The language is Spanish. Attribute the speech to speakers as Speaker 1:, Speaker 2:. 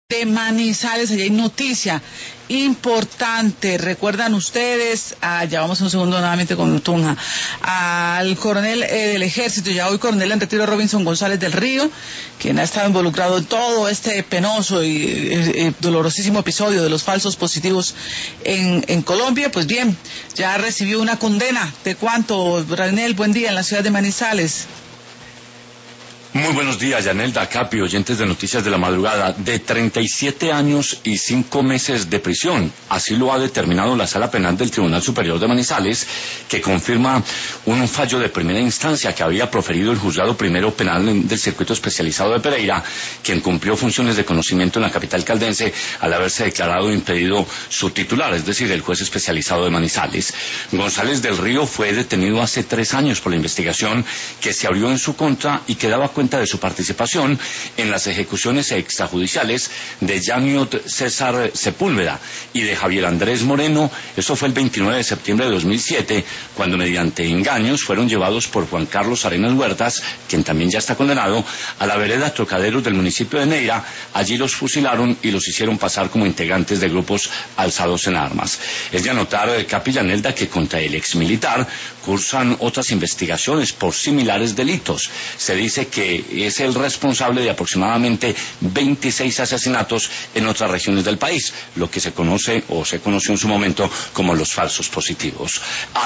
Speaker 1: De Manizales, allá hay noticia importante. Recuerdan ustedes, ya vamos un segundo nuevamente con Tunja, al coronel del ejército, ya hoy coronel en retiro, Robinson González del Río, quien ha estado involucrado en todo este penoso y dolorosísimo episodio de los falsos positivos en Colombia. Pues bien, ya recibió una condena. ¿De cuánto, Ranel? Buen día en la ciudad de Manizales.
Speaker 2: Muy buenos días, Yanelda, Capi, oyentes de Noticias de la Madrugada. De 37 años y 5 meses de prisión. Así lo ha determinado la Sala Penal del Tribunal Superior de Manizales, que confirma un fallo de primera instancia que había proferido el Juzgado Primero Penal del Circuito Especializado de Pereira, quien cumplió funciones de conocimiento en la capital caldense al haberse declarado impedido su titular, es decir, el juez especializado de Manizales. González del Río fue detenido hace 3 años por la investigación que se abrió en su contra y que daba cuenta de su participación en las ejecuciones extrajudiciales de Yaniot César Sepúlveda y de Javier Andrés Moreno. Eso fue el 29 de septiembre de 2007, cuando mediante engaños fueron llevados por Juan Carlos Arenas Huertas, quien también ya está condenado, a la vereda Trocaderos del municipio de Neira. Allí los fusilaron y los hicieron pasar como integrantes de grupos alzados en armas. Es de anotar, Capi, Yanelda, que contra el exmilitar cursan otras investigaciones por similares delitos. Se dice que es el responsable de aproximadamente 26 asesinatos en otras regiones del país, lo que se conoce o se conoció en su momento como los falsos positivos.